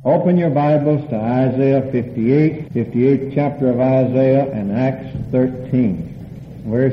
Open your Bibles to Isaiah 58th chapter of Isaiah, and Acts 13. We're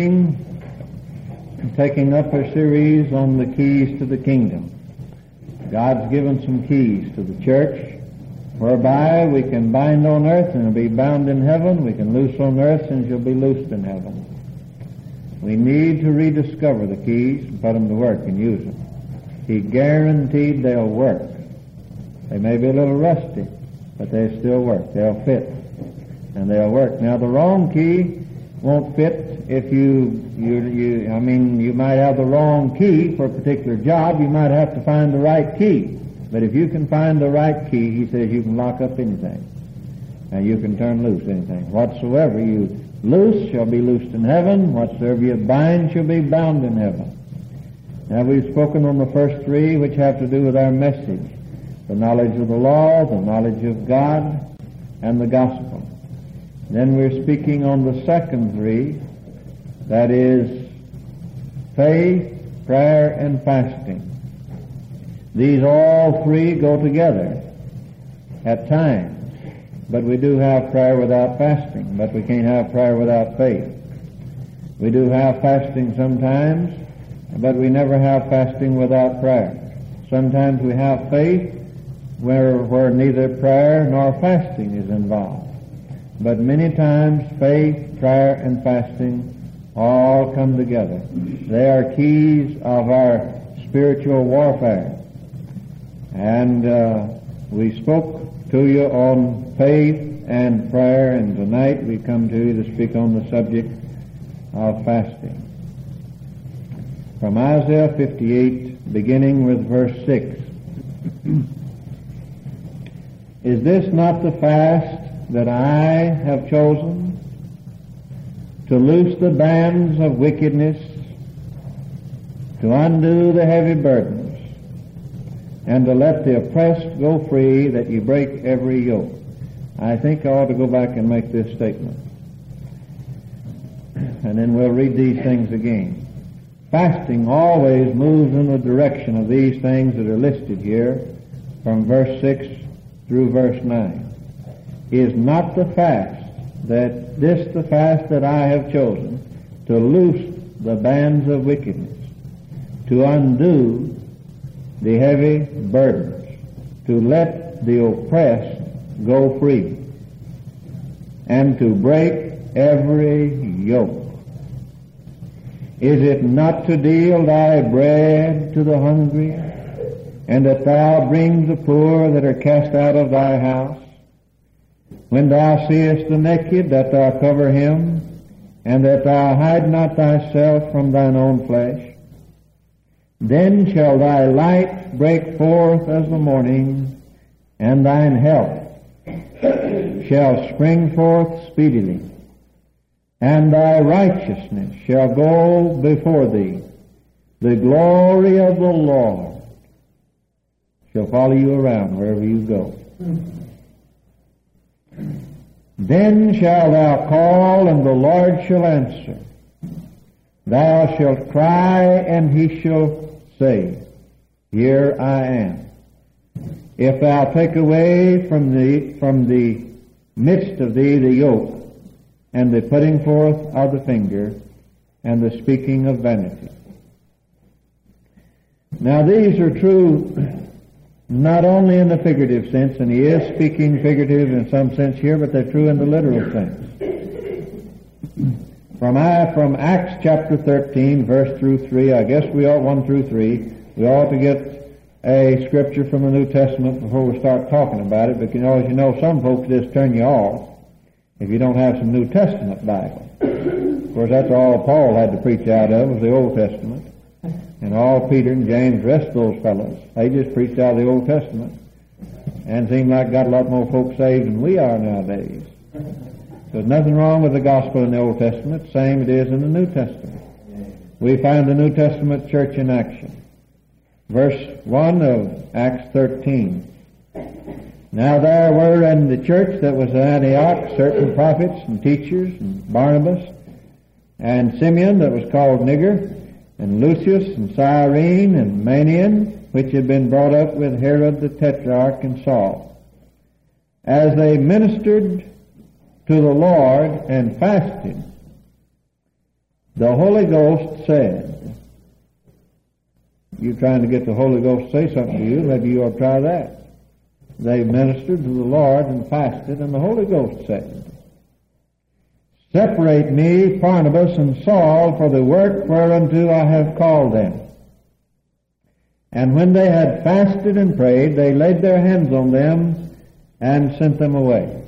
taking up a series on the keys to the kingdom. God's given some keys to the church, whereby we can bind on earth and it'll be bound in heaven. We can loose on earth and she'll be loosed in heaven. We need to rediscover the keys and put them to work and use them. He guaranteed they'll work. They may be a little rusty, but they still work. They'll fit, and they'll work. Now, the wrong key won't fit if you might have the wrong key for a particular job. You might have to find the right key. But if you can find the right key, he says you can lock up anything, and you can turn loose anything. Whatsoever you loose shall be loosed in heaven. Whatsoever you bind shall be bound in heaven. Now, we've spoken on the first three, which have to do with our message. The knowledge of the law, the knowledge of God, and the gospel. Then we're speaking on the second three, that is faith, prayer, and fasting. These all three go together at times, but we do have prayer without fasting, but we can't have prayer without faith. We do have fasting sometimes, but we never have fasting without prayer. Sometimes we have faith where neither prayer nor fasting is involved. But many times faith, prayer, and fasting all come together. They are keys of our spiritual warfare. And we spoke to you on faith and prayer, and tonight we come to you to speak on the subject of fasting. From Isaiah 58, beginning with verse 6. Is this not the fast that I have chosen, to loose the bands of wickedness, to undo the heavy burdens, and to let the oppressed go free, that you break every yoke? I think I ought to go back and make this statement, and then we'll read these things again. Fasting always moves in the direction of these things that are listed here from verse 6 through verse 9. Is not the fast the fast that I have chosen, to loose the bands of wickedness, to undo the heavy burdens, to let the oppressed go free, and to break every yoke? Is it not to deal thy bread to the hungry, and that thou bring the poor that are cast out of thy house? When thou seest the naked, that thou cover him, and that thou hide not thyself from thine own flesh? Then shall thy light break forth as the morning, and thine health shall spring forth speedily, and thy righteousness shall go before thee. The glory of the Lord shall follow you around wherever you go. Then shalt thou call, and the Lord shall answer. Thou shalt cry, and he shall say, Here I am. If thou take away from the midst of thee the yoke, and the putting forth of the finger, and the speaking of vanity. Now these are true not only in the figurative sense, and he is speaking figurative in some sense here, but they're true in the literal sense. From Acts chapter 13, verse through 3, I guess we ought 1 through 3, we ought to get a scripture from the New Testament before we start talking about it, but as you know, some folks just turn you off if you don't have some New Testament Bible. Of course, that's all Paul had to preach out of, was the Old Testament. And all Peter and James, the rest of those fellows, they just preached out of the Old Testament. And seemed like got a lot more folks saved than we are nowadays. So there's nothing wrong with the gospel in the Old Testament, same it is in the New Testament. We find the New Testament church in action. Verse 1 of Acts 13. Now there were in the church that was at Antioch certain prophets and teachers, and Barnabas, and Simeon that was called Niger, and Lucius, and Cyrene, and Manaen, which had been brought up with Herod the Tetrarch and Saul. As they ministered to the Lord and fasted, the Holy Ghost said, you're trying to get the Holy Ghost to say something to you, maybe you ought to try that. They ministered to the Lord and fasted, and the Holy Ghost said, separate me, Barnabas and Saul, for the work whereunto I have called them. And when they had fasted and prayed, they laid their hands on them and sent them away.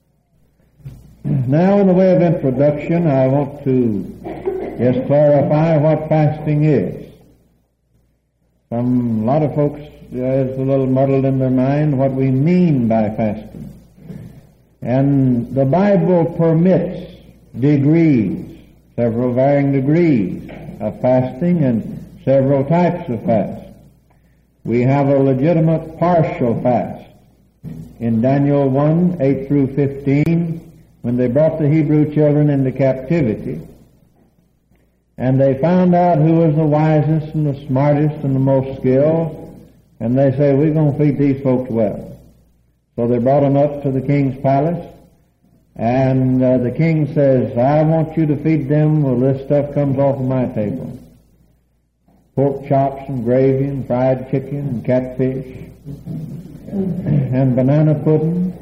Now, in the way of introduction, I want to just clarify what fasting is. A lot of folks is a little muddled in their mind what we mean by fasting. And the Bible permits degrees, several varying degrees of fasting and several types of fast. We have a legitimate partial fast. In Daniel 1, 8 through 15, when they brought the Hebrew children into captivity, and they found out who was the wisest and the smartest and the most skilled, and they say, we're going to feed these folks well. So they brought them up to the king's palace, and the king says, I want you to feed them while this stuff comes off of my table. Pork chops and gravy and fried chicken and catfish and banana pudding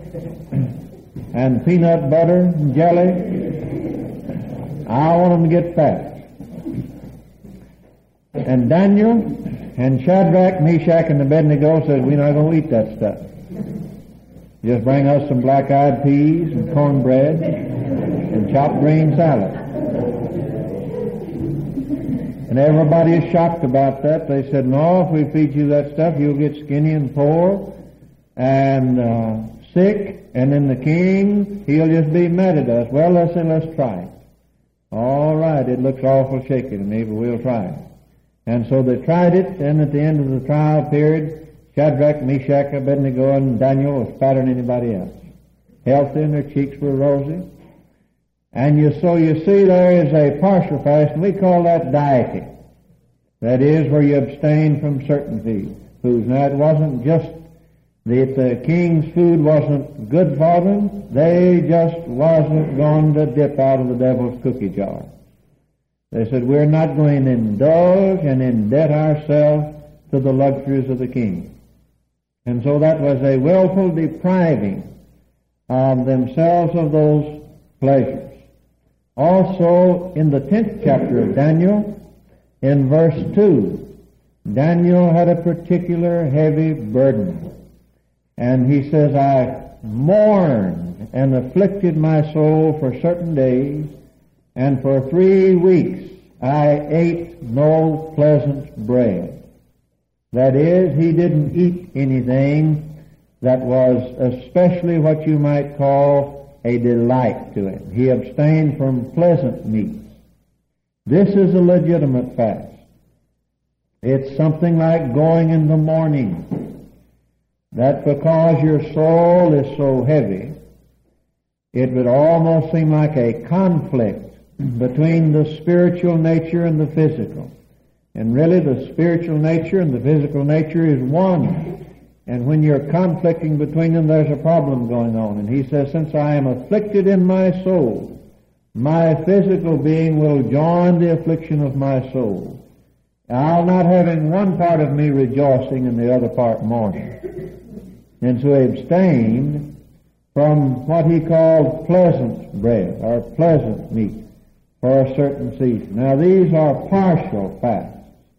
and peanut butter and jelly. I want them to get fat. And Daniel and Shadrach, Meshach, and Abednego said, we're not going to eat that stuff. Just bring us some black-eyed peas and cornbread and chopped green salad. And everybody is shocked about that. They said, no, if we feed you that stuff, you'll get skinny and poor and sick, and then the king, he'll just be mad at us. Well, let's try it. All right, it looks awful shaky to me, but we'll try it. And so they tried it, and at the end of the trial period, Shadrach, Meshach, Abednego, and Daniel was fatter than anybody else. Healthy, and their cheeks were rosy. And so you see there is a partial fast, and we call that dieting. That is where you abstain from certain foods. Now, it wasn't just that the king's food wasn't good for them. They just wasn't going to dip out of the devil's cookie jar. They said, we're not going to indulge and indebt ourselves to the luxuries of the king. And so that was a willful depriving of themselves of those pleasures. Also, in the 10th chapter of Daniel, in verse 2, Daniel had a particular heavy burden. And he says, I mourned and afflicted my soul for certain days, and for 3 weeks I ate no pleasant bread. That is, he didn't eat anything that was especially what you might call a delight to him. He abstained from pleasant meats. This is a legitimate fast. It's something like going in the morning, that because your soul is so heavy, it would almost seem like a conflict between the spiritual nature and the physical. And really the spiritual nature and the physical nature is one. And when you're conflicting between them, there's a problem going on. And he says, since I am afflicted in my soul, my physical being will join the affliction of my soul. I'll not have in one part of me rejoicing and the other part mourning. And so he abstained from what he called pleasant bread or pleasant meat for a certain season. Now these are partial fasts.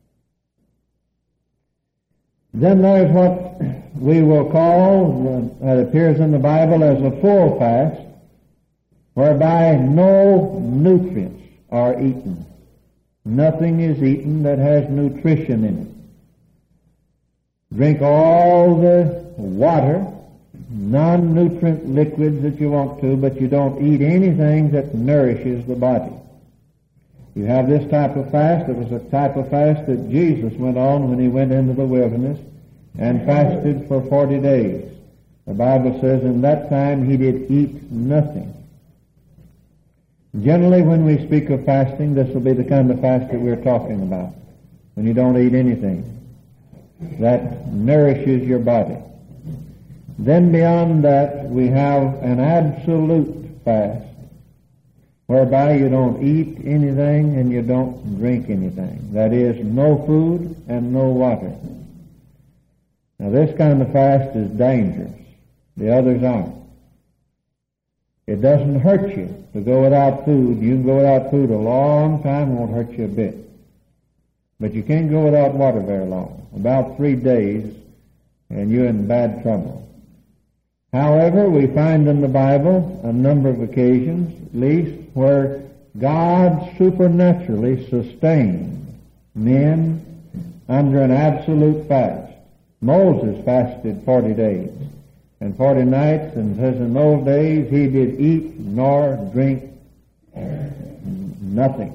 Then there's what we will call, that appears in the Bible as a full fast, whereby no nutrients are eaten. Nothing is eaten that has nutrition in it. Drink all the water, non-nutrient liquids that you want to, but you don't eat anything that nourishes the body. You have this type of fast. It was a type of fast that Jesus went on when he went into the wilderness and fasted for 40 days. The Bible says in that time he did eat nothing. Generally, when we speak of fasting, this will be the kind of fast that we're talking about, when you don't eat anything. that nourishes your body. Then beyond that, we have an absolute fast, whereby you don't eat anything and you don't drink anything. That is, no food and no water. Now this kind of fast is dangerous. The others aren't. It doesn't hurt you to go without food. You can go without food a long time, it won't hurt you a bit. But you can't go without water very long. About 3 days, and you're in bad trouble. However, we find in the Bible a number of occasions, at least, where God supernaturally sustained men under an absolute fast. Moses fasted 40 days and 40 nights, and says in those days he did eat nor drink nothing.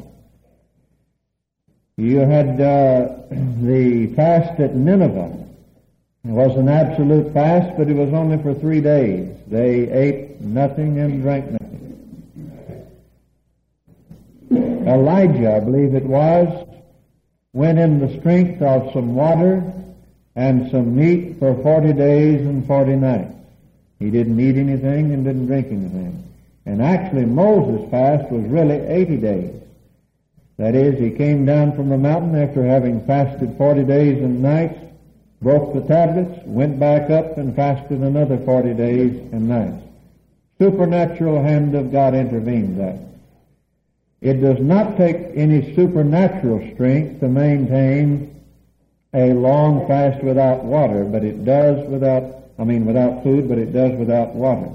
You had the fast at Nineveh. It was an absolute fast, but it was only for 3 days. They ate nothing and drank nothing. Elijah, I believe it was, went in the strength of some water and some meat for 40 days and 40 nights. He didn't eat anything and didn't drink anything. And actually Moses' fast was really 80 days. That is, he came down from the mountain after having fasted 40 days and nights, broke the tablets, went back up and fasted another 40 days and nights. Supernatural hand of God intervened there. It does not take any supernatural strength to maintain a long fast without water, but it does without food, but it does without water.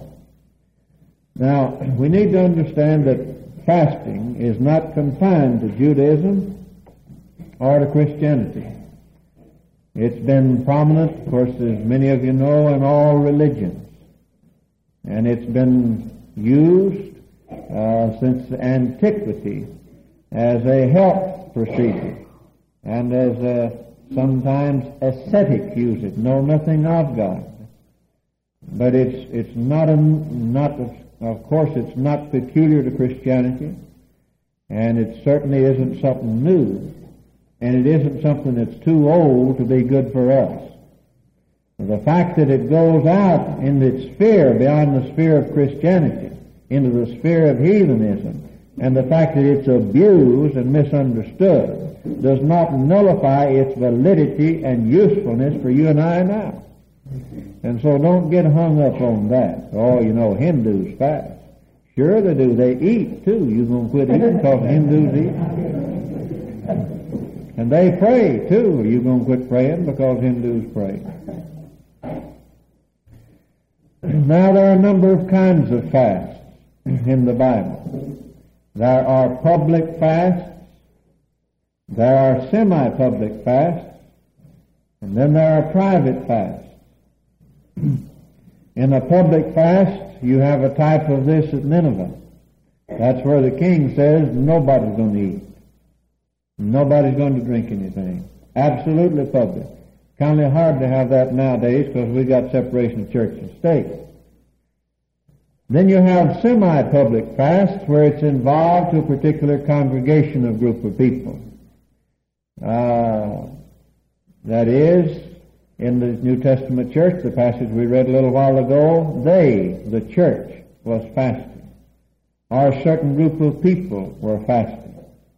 Now, we need to understand that fasting is not confined to Judaism or to Christianity. It's been prominent, of course, as many of you know, in all religions. And it's been used since antiquity as a health procedure, and as sometimes ascetics use it, know nothing of God. But it's not of course, it's not peculiar to Christianity, and it certainly isn't something new, and it isn't something that's too old to be good for us. The fact that it goes out in its sphere, beyond the sphere of Christianity, into the sphere of heathenism, and the fact that it's abused and misunderstood, does not nullify its validity and usefulness for you and I now. And so don't get hung up on that. Oh, Hindus fast. Sure they do. They eat, too. You're going to quit eating because Hindus eat. And they pray, too. You're going to quit praying because Hindus pray. Now, there are a number of kinds of fasts in the Bible. There are public fasts. There are semi-public fasts. And then there are private fasts. In a public fast, you have a type of this at Nineveh. That's where the king says nobody's going to eat. Nobody's going to drink anything. Absolutely public. Kind of hard to have that nowadays because we got separation of church and state. Then you have semi-public fasts where it's involved to a particular congregation of group of people. That is, in the New Testament church, the passage we read a little while ago, the church, was fasting. Or a certain group of people were fasting.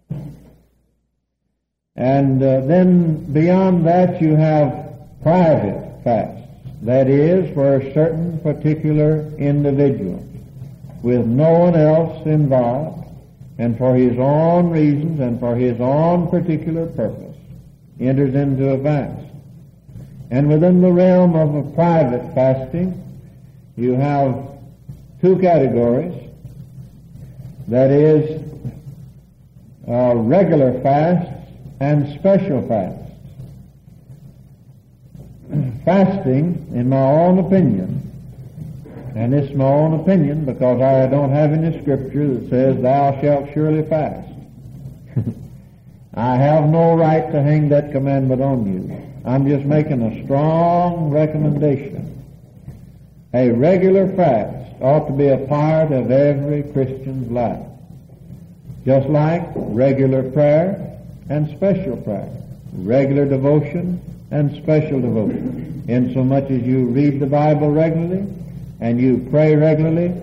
And then beyond that you have private fasts. That is, for a certain particular individual, with no one else involved, and for his own reasons and for his own particular purpose, enters into a fast. And within the realm of a private fasting, you have two categories. That is, regular fasts and special fasts. Fasting, in my own opinion, and it's my own opinion because I don't have any scripture that says, "Thou shalt surely fast." I have no right to hang that commandment on you. I'm just making a strong recommendation. A regular fast ought to be a part of every Christian's life, just like regular prayer and special prayer, regular devotion and special devotion. Insomuch as you read the Bible regularly and you pray regularly,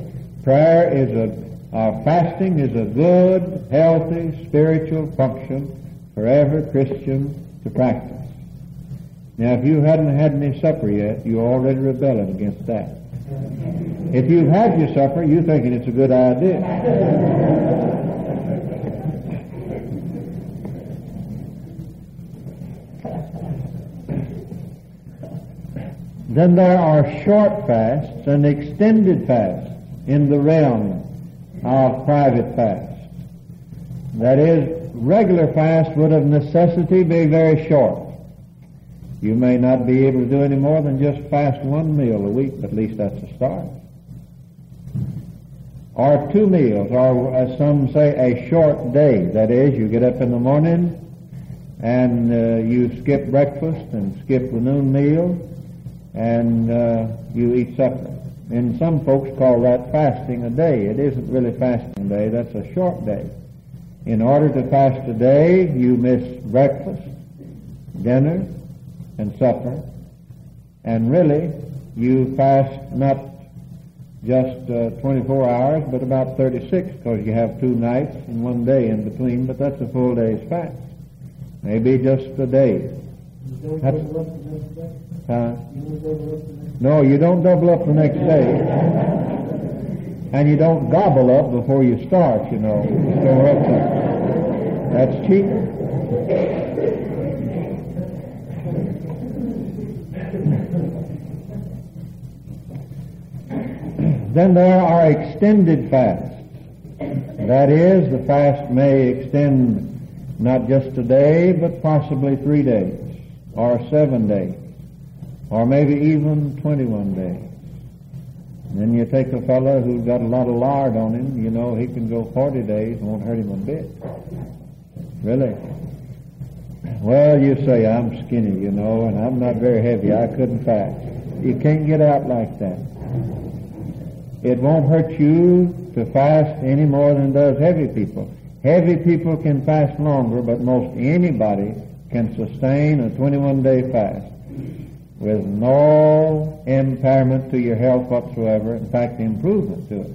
fasting is a good, healthy, spiritual function for every Christian to practice. Now, if you hadn't had any supper yet, you're already rebelling against that. If you've had your supper, you're thinking it's a good idea. Then there are short fasts and extended fasts in the realm of private fast. That is, regular fast would of necessity be very short. You may not be able to do any more than just fast one meal a week, but at least that's a start. Or 2 meals, or as some say, a short day. That is, you get up in the morning and you skip breakfast and skip the noon meal and you eat supper. And some folks call that fasting a day. It isn't really fasting a day, that's a short day. In order to fast a day, you miss breakfast, dinner, and supper, and really you fast not just 24 hours, but about 36, because you have 2 nights and 1 day in between, but that's a full day's fast. Maybe just a day. No, you don't double up the next day. And you don't gobble up before you start, you know. That's cheating. Then there are extended fasts. That is, the fast may extend not just a day, but possibly 3 days, or 7 days, or maybe even 21 days. And then you take a fellow who's got a lot of lard on him, you know, he can go 40 days, won't hurt him a bit. Really? Well, you say, I'm skinny, you know, and I'm not very heavy, I couldn't fast. You can't get out like that. It won't hurt you to fast any more than does heavy people. Heavy people can fast longer, but most anybody can sustain a 21-day fast with no impairment to your health whatsoever, in fact, improvement to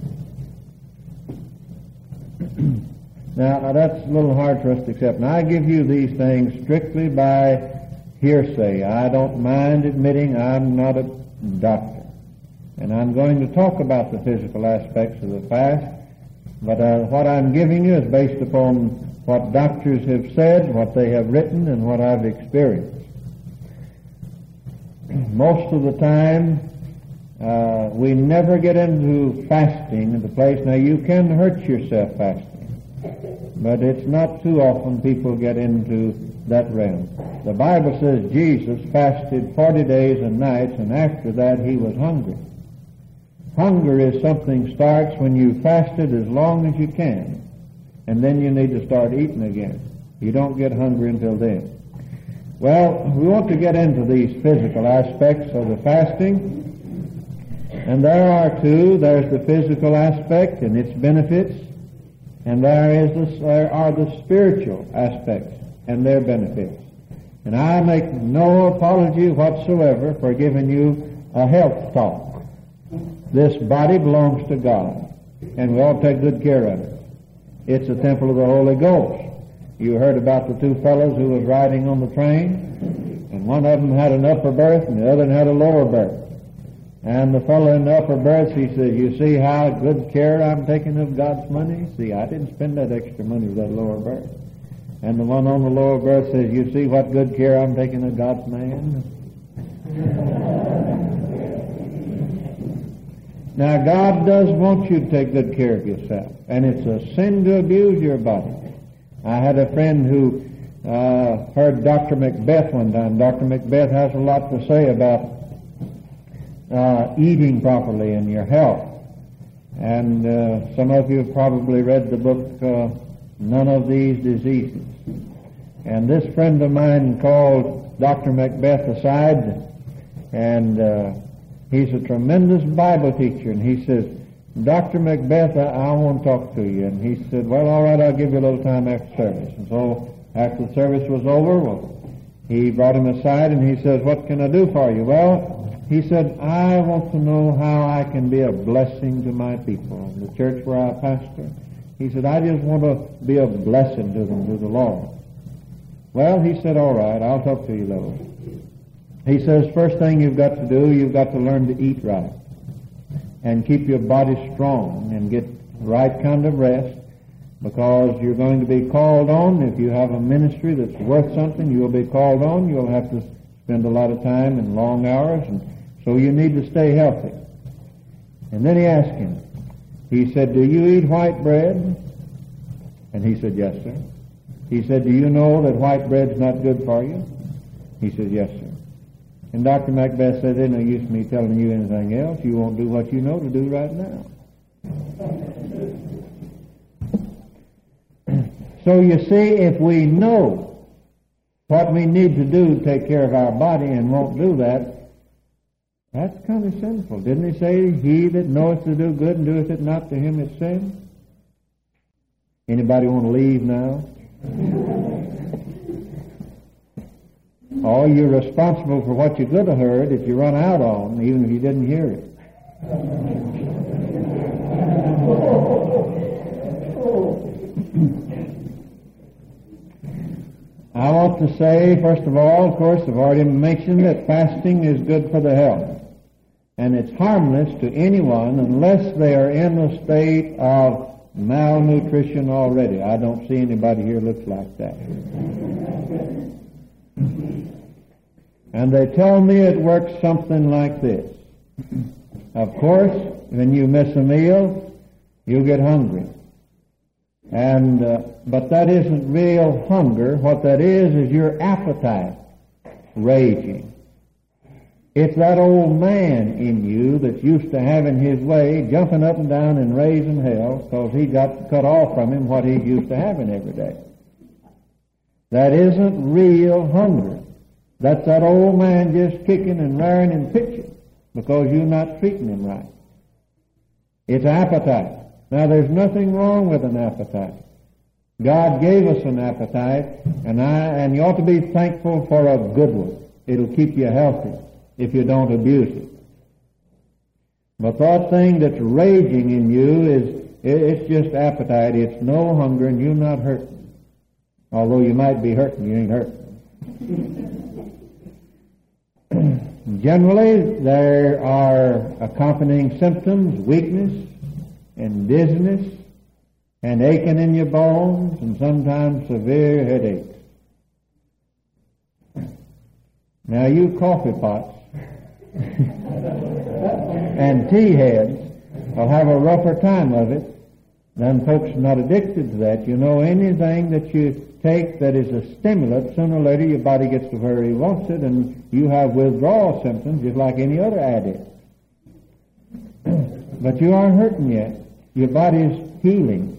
it. Now, that's a little hard for us to accept. Now, I give you these things strictly by hearsay. I don't mind admitting I'm not a doctor. And I'm going to talk about the physical aspects of the fast, but what I'm giving you is based upon what doctors have said, what they have written, and what I've experienced. Most of the time, we never get into fasting at the place. Now, you can hurt yourself fasting, but it's not too often people get into that realm. The Bible says Jesus fasted 40 days and nights, and after that he was hungry. Hunger is something starts when you fasted as long as you can, and then you need to start eating again. You don't get hungry until then. Well, we want to get into these physical aspects of the fasting, and there are 2. There's the physical aspect and its benefits, and there are the spiritual aspects and their benefits. And I make no apology whatsoever for giving you a health talk. This body belongs to God, and we ought to take good care of it. It's a temple of the Holy Ghost. You heard about the 2 fellows who was riding on the train, and one of them had an upper berth and the other had a lower berth. And the fellow in the upper berth, he said, you see how good care I'm taking of God's money? See, I didn't spend that extra money with that lower berth. And the one on the lower berth says, you see what good care I'm taking of God's man? Now, God does want you to take good care of yourself, and it's a sin to abuse your body. I had a friend who heard Dr. Macbeth one time. Dr. Macbeth has a lot to say about eating properly and your health. And some of you have probably read the book, None of These Diseases. And this friend of mine called Dr. Macbeth aside, and he's a tremendous Bible teacher, and he says, Dr. Macbeth, I want to talk to you. And he said, well, all right, I'll give you a little time after service. And so after the service was over, well, he brought him aside and he says, "What can I do for you?" Well, he said, "I want to know how I can be a blessing to my people, the church where I pastor." He said, "I just want to be a blessing to them, to the Lord." Well, he said, "All right, I'll talk to you, Lord." He says, "First thing you've got to do, you've got to learn to eat right and keep your body strong and get the right kind of rest, because you're going to be called on. If you have a ministry that's worth something, you'll be called on. You'll have to spend a lot of time and long hours, and so you need to stay healthy." And then he asked him, he said, "Do you eat white bread?" And he said, "Yes, sir." He said, "Do you know that white bread's not good for you?" He said, "Yes, sir." And Dr. Macbeth said, "There's no use me telling you anything else. You won't do what you know to do right now." So you see, if we know what we need to do to take care of our body and won't do that, that's kind of sinful. Didn't he say, "He that knoweth to do good and doeth it not, to him it's sin"? Anybody want to leave now? Oh, you're responsible for what you could have heard that you run out on, even if you didn't hear it. I want to say, first of all, of course, I've already mentioned that fasting is good for the health. And it's harmless to anyone unless they are in a state of malnutrition already. I don't see anybody here looks like that. And they tell me it works something like this. Of course, when you miss a meal, you get hungry. But that isn't real hunger. What that is your appetite raging. It's that old man in you that's used to having his way, jumping up and down and raising hell, because he got cut off from him what he's used to having every day. That isn't real hunger. That's that old man just kicking and raring and pitching because you're not treating him right. It's appetite. Now, there's nothing wrong with an appetite. God gave us an appetite, and you ought to be thankful for a good one. It'll keep you healthy if you don't abuse it. But that thing that's raging in you it's just appetite. It's no hunger, and you're not hurting. Although you might be hurting, you ain't hurting. Generally, there are accompanying symptoms, weakness and dizziness and aching in your bones and sometimes severe headaches. Now, you coffee pots and tea heads will have a rougher time of it than folks not addicted to that. You know, anything that you take that is a stimulant, sooner or later your body gets to where he wants it, and you have withdrawal symptoms just like any other addict. But you aren't hurting yet. Your body's healing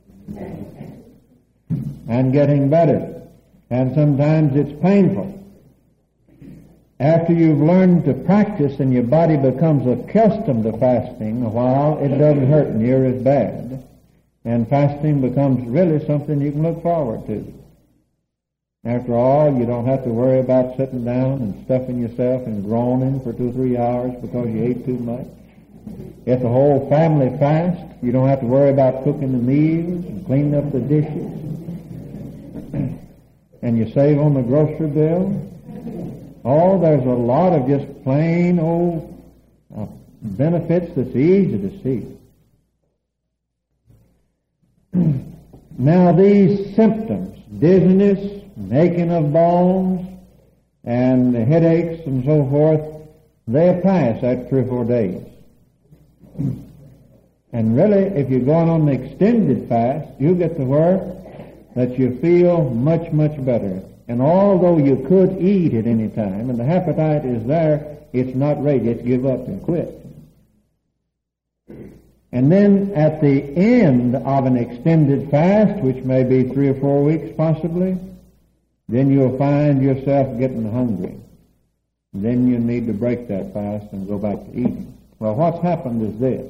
and getting better. And sometimes it's painful. After you've learned to practice and your body becomes accustomed to fasting a while, it doesn't hurt near as bad. And fasting becomes really something you can look forward to. After all, you don't have to worry about sitting down and stuffing yourself and groaning for 2 or 3 hours because you ate too much. If the whole family fasts, you don't have to worry about cooking the meals and cleaning up the dishes. And you save on the grocery bill. Oh, there's a lot of just plain old benefits that's easy to see. Now, these symptoms, dizziness, aching of bones, and headaches and so forth, they'll pass after 3 or 4 days. And really, if you're going on an extended fast, you'll get to where that you feel much, much better. And although you could eat at any time, and the appetite is there, it's not ready. It's give up and quit. And then at the end of an extended fast, which may be 3 or 4 weeks possibly, then you'll find yourself getting hungry. Then you need to break that fast and go back to eating. Well, what's happened is this.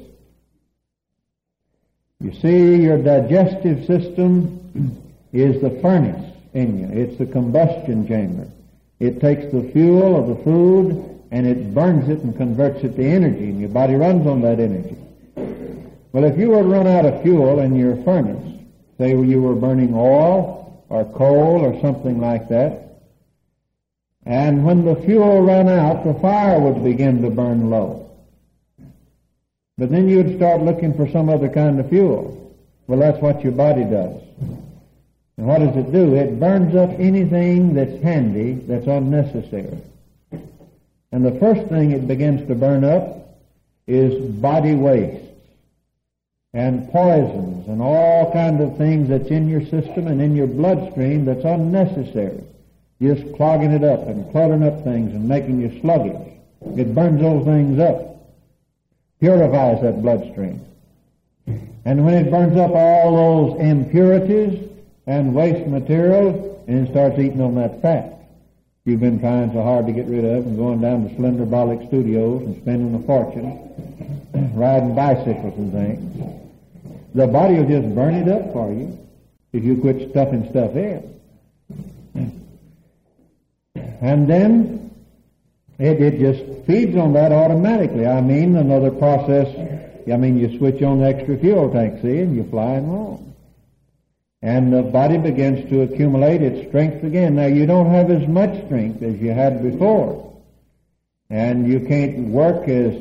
You see, your digestive system is the furnace in you. It's the combustion chamber. It takes the fuel of the food and it burns it and converts it to energy, and your body runs on that energy. Well, if you were to run out of fuel in your furnace, say you were burning oil or coal or something like that, and when the fuel ran out, the fire would begin to burn low. But then you would start looking for some other kind of fuel. Well, that's what your body does. And what does it do? It burns up anything that's handy, that's unnecessary. And the first thing it begins to burn up is body wastes and poisons and all kinds of things that's in your system and in your bloodstream that's unnecessary. Just clogging it up and cluttering up things and making you sluggish. It burns those things up, purifies that bloodstream. And when it burns up all those impurities and waste materials, and it starts eating on that fat you've been trying so hard to get rid of, and going down to Slenderbolic Studios and spending a fortune riding bicycles and things. The body will just burn it up for you if you quit stuffing stuff in. And then it just feeds on that automatically. Another process, you switch on the extra fuel tank, see, and you're flying along. And the body begins to accumulate its strength again. Now, you don't have as much strength as you had before. And you can't work as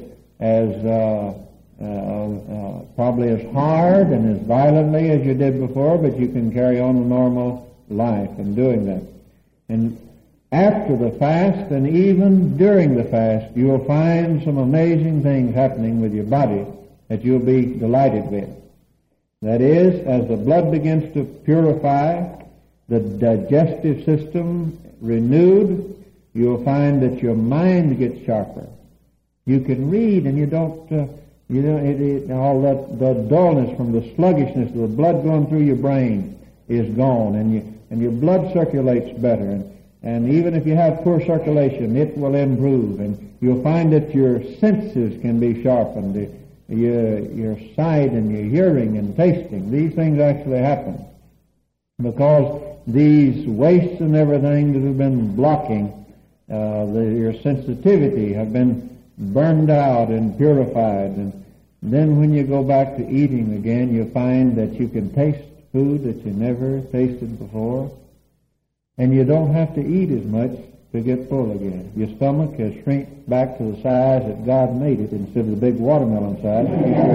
probably as hard and as violently as you did before, but you can carry on a normal life in doing that. And after the fast, and even during the fast, you will find some amazing things happening with your body that you'll be delighted with. That is, as the blood begins to purify, the digestive system renewed, you'll find that your mind gets sharper. You can read, and you don't, all the dullness from the sluggishness of the blood going through your brain is gone, and your blood circulates better. And even if you have poor circulation, it will improve, and you'll find that your senses can be sharpened. Your sight and your hearing and tasting, these things actually happen because these wastes and everything that have been blocking your sensitivity have been burned out and purified. And then when you go back to eating again, you find that you can taste food that you never tasted before, and you don't have to eat as much to get full again. Your stomach has shrunk back to the size that God made it instead of the big watermelon size.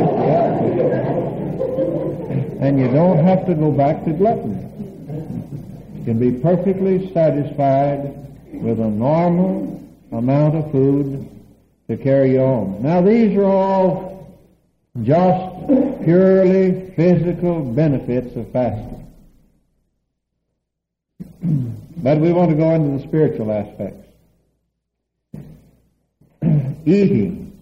And you don't have to go back to gluttony. You can be perfectly satisfied with a normal amount of food to carry you on. Now, these are all just purely physical benefits of fasting. But we want to go into the spiritual aspects. Eating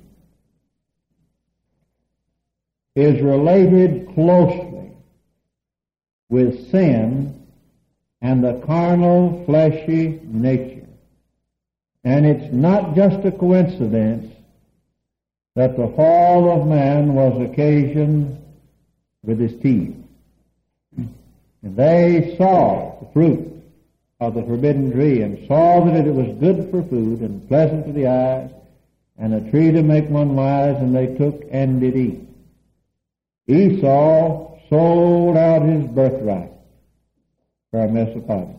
is related closely with sin and the carnal, fleshy nature. And it's not just a coincidence that the fall of man was occasioned with his teeth. And they saw the fruit of the forbidden tree, and saw that it was good for food and pleasant to the eyes, and a tree to make one wise, and they took and did eat. Esau sold out his birthright for a mess of pottage.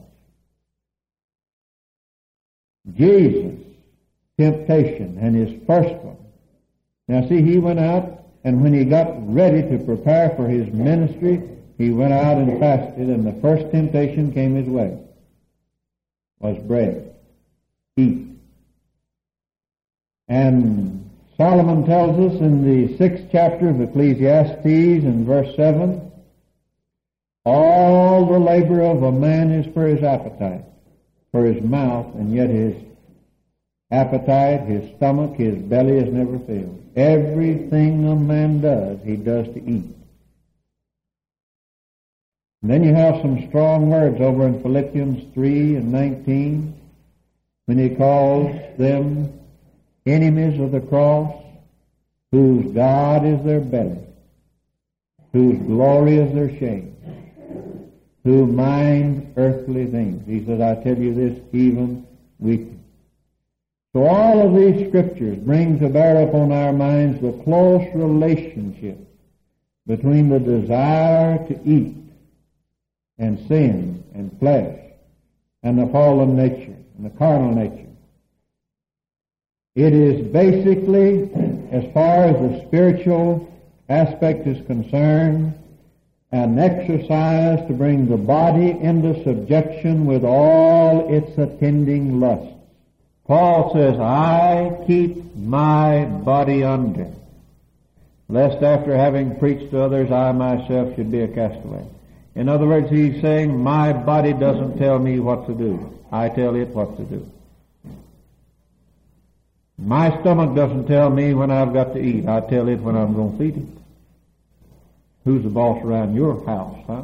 Jesus' temptation and his first one. Now see, he went out, and when he got ready to prepare for his ministry, he went out and fasted, and the first temptation came his way. Was bread. Eat. And Solomon tells us in the 6th chapter of Ecclesiastes in verse 7, all the labor of a man is for his appetite, for his mouth, and yet his appetite, his stomach, his belly is never filled. Everything a man does, he does to eat. And then you have some strong words over in Philippians 3:19 when he calls them enemies of the cross, whose God is their belly, whose glory is their shame, who mind earthly things. He said, I tell you this even weeping. So all of these scriptures bring to bear upon our minds the close relationship between the desire to eat and sin and flesh and the fallen nature and the carnal nature. It is basically, as far as the spiritual aspect is concerned, an exercise to bring the body into subjection with all its attending lusts. Paul says, I keep my body under, lest after having preached to others, I myself should be a castaway. In other words, he's saying, my body doesn't tell me what to do. I tell it what to do. My stomach doesn't tell me when I've got to eat. I tell it when I'm going to feed it. Who's the boss around your house, huh?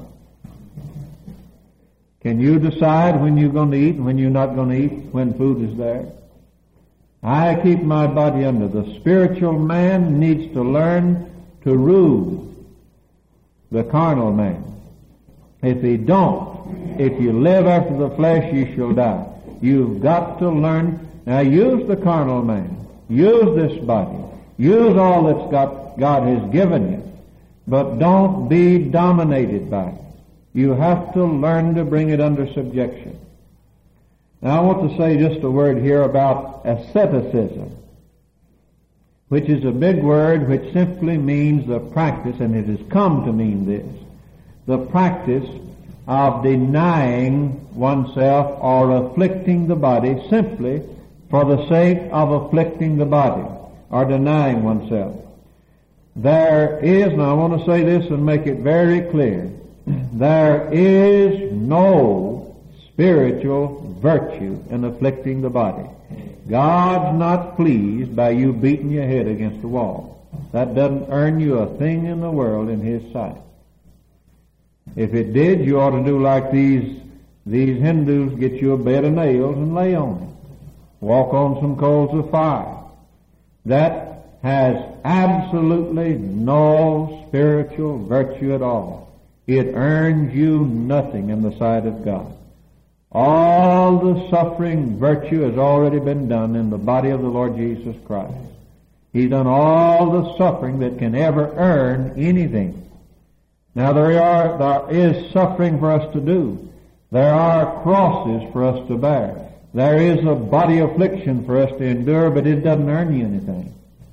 Can you decide when you're going to eat and when you're not going to eat, when food is there? I keep my body under. The spiritual man needs to learn to rule the carnal man. If he don't, if you live after the flesh, you shall die. You've got to learn. Now use the carnal man. Use this body. Use all that God has given you. But don't be dominated by it. You have to learn to bring it under subjection. Now I want to say just a word here about asceticism, which is a big word which simply means the practice, and it has come to mean this, the practice of denying oneself or afflicting the body simply for the sake of afflicting the body or denying oneself. There is, and I want to say this and make it very clear, there is no spiritual virtue in afflicting the body. God's not pleased by you beating your head against the wall. That doesn't earn you a thing in the world in His sight. If it did, you ought to do like these Hindus, get you a bed of nails and lay on it. Walk on some coals of fire. That has absolutely no spiritual virtue at all. It earns you nothing in the sight of God. All the suffering virtue has already been done in the body of the Lord Jesus Christ. He's done all the suffering that can ever earn anything. Now there is suffering for us to do. There are crosses for us to bear. There is a body affliction for us to endure, but it doesn't earn you anything.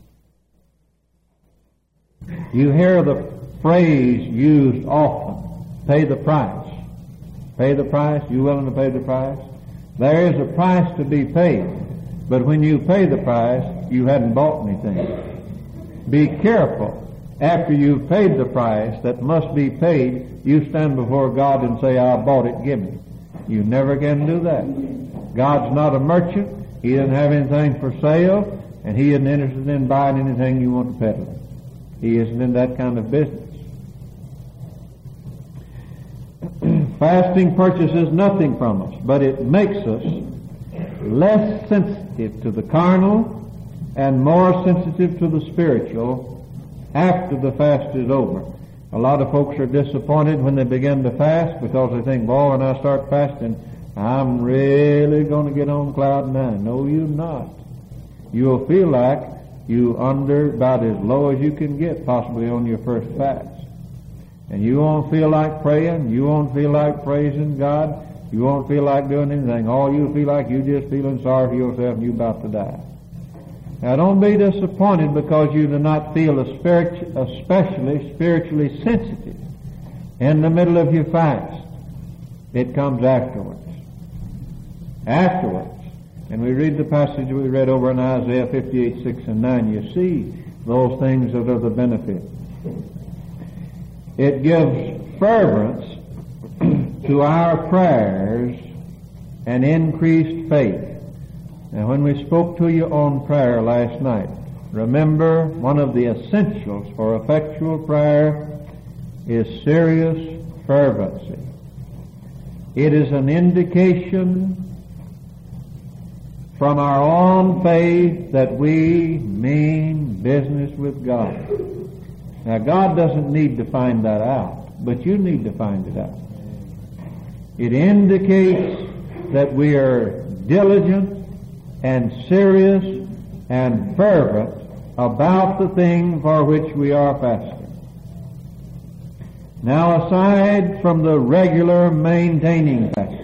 You hear the phrase used often, pay the price. Pay the price? You willing to pay the price? There is a price to be paid, but when you pay the price, you hadn't bought anything. Be careful. After you've paid the price that must be paid, you stand before God and say, I bought it, give me. You never can do that. God's not a merchant. He doesn't have anything for sale, and He isn't interested in buying anything you want to peddle. He isn't in that kind of business. Fasting purchases nothing from us, but it makes us less sensitive to the carnal and more sensitive to the spiritual after the fast is over. A lot of folks are disappointed when they begin to fast because they think, boy, when I start fasting, I'm really going to get on cloud nine. No, you're not. You'll feel like you under about as low as you can get possibly on your first fast. And you won't feel like praying. You won't feel like praising God. You won't feel like doing anything. All you'll feel like you're just feeling sorry for yourself and you're about to die. Now don't be disappointed because you do not feel especially spiritually sensitive in the middle of your fast. It comes afterwards. Afterwards. And we read the passage we read over in Isaiah 58, 6 and 9. You see those things that are the benefit. It gives fervence to our prayers and increased faith. Now when we spoke to you on prayer last night, remember one of the essentials for effectual prayer is serious fervency. It is an indication from our own faith that we mean business with God. Now God doesn't need to find that out, but you need to find it out. It indicates that we are diligent and serious and fervent about the thing for which we are fasting. Now, aside from the regular maintaining fasts,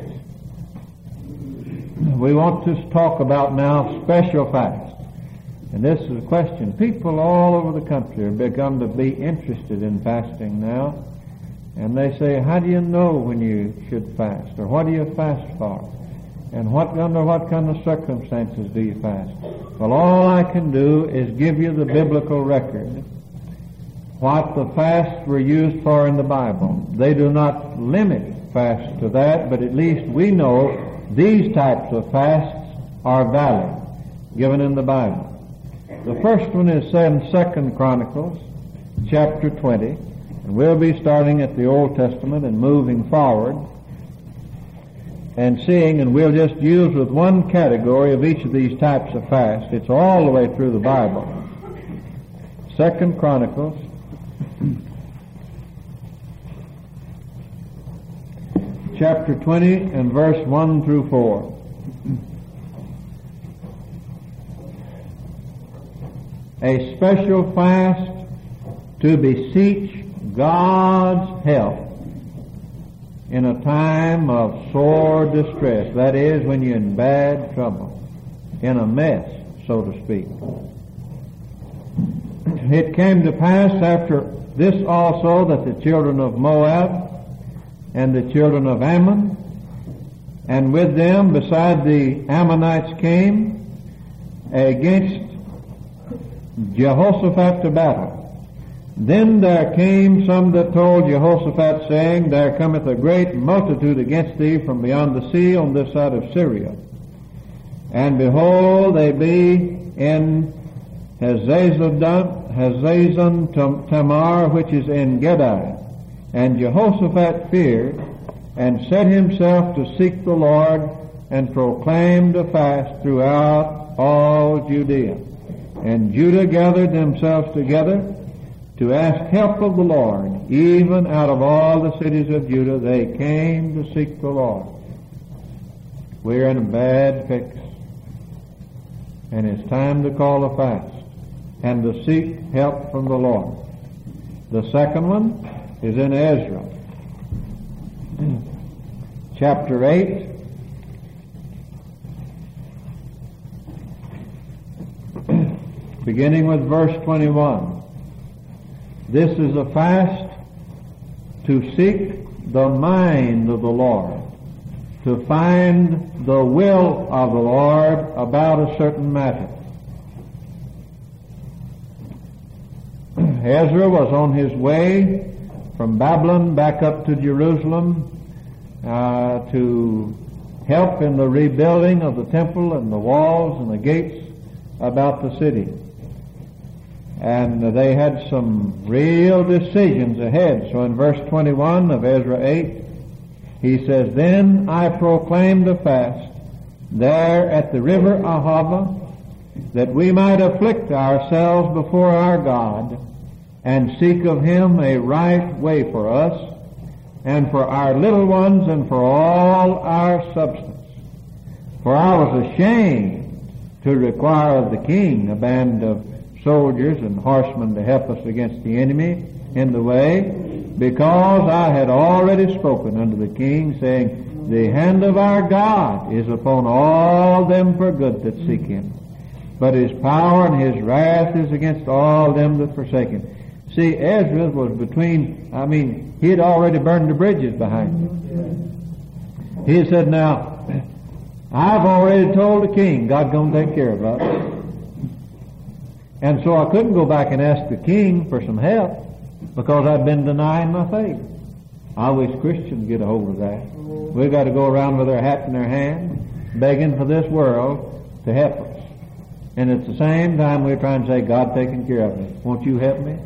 we want to talk about now special fasts. And this is a question. People all over the country have begun to be interested in fasting now. And they say, how do you know when you should fast? Or what do you fast for? And under what kind of circumstances do you fast? Well, all I can do is give you the biblical record, what the fasts were used for in the Bible. They do not limit fast to that, but at least we know these types of fasts are valid, given in the Bible. The first one is said in 2 Chronicles, chapter 20, and we'll be starting at the Old Testament and moving forward and seeing, and we'll just use with one category of each of these types of fast. It's all the way through the Bible. 2 Chronicles, chapter 20 and verse 1 through 4. A special fast to beseech God's help in a time of sore distress. That is, when you're in bad trouble, in a mess, so to speak. It came to pass after this also that the children of Moab and the children of Ammon, and with them beside the Ammonites came against Jehoshaphat to battle. Then there came some that told Jehoshaphat, saying, There cometh a great multitude against thee from beyond the sea on this side of Syria. And behold, they be in Hazazon Tamar, which is in Gedi. And Jehoshaphat feared, and set himself to seek the Lord, and proclaimed a fast throughout all Judea. And Judah gathered themselves together to ask help of the Lord. Even out of all the cities of Judah they came to seek the Lord. We're in a bad fix, and it's time to call a fast and to seek help from the Lord. The second one is in Ezra, chapter 8. Beginning with verse 21. This is a fast to seek the mind of the Lord, to find the will of the Lord about a certain matter. Ezra was on his way from Babylon back up to Jerusalem to help in the rebuilding of the temple and the walls and the gates about the city. And they had some real decisions ahead. So in verse 21 of Ezra 8, he says, Then I proclaimed a fast there at the river Ahava, that we might afflict ourselves before our God, and seek of him a right way for us, and for our little ones, and for all our substance. For I was ashamed to require of the king a band of soldiers and horsemen to help us against the enemy in the way, because I had already spoken unto the king, saying, The hand of our God is upon all them for good that seek him, but his power and his wrath is against all them that forsake him. See, Ezra was he had already burned the bridges behind him. He said, Now, I've already told the king, God's going to take care of us. And so I couldn't go back and ask the king for some help, because I'd been denying my faith. I wish Christians get a hold of that. We've got to go around with our hat in our hand, begging for this world to help us. And at the same time, we're trying to say, God taking care of me. Won't you help me?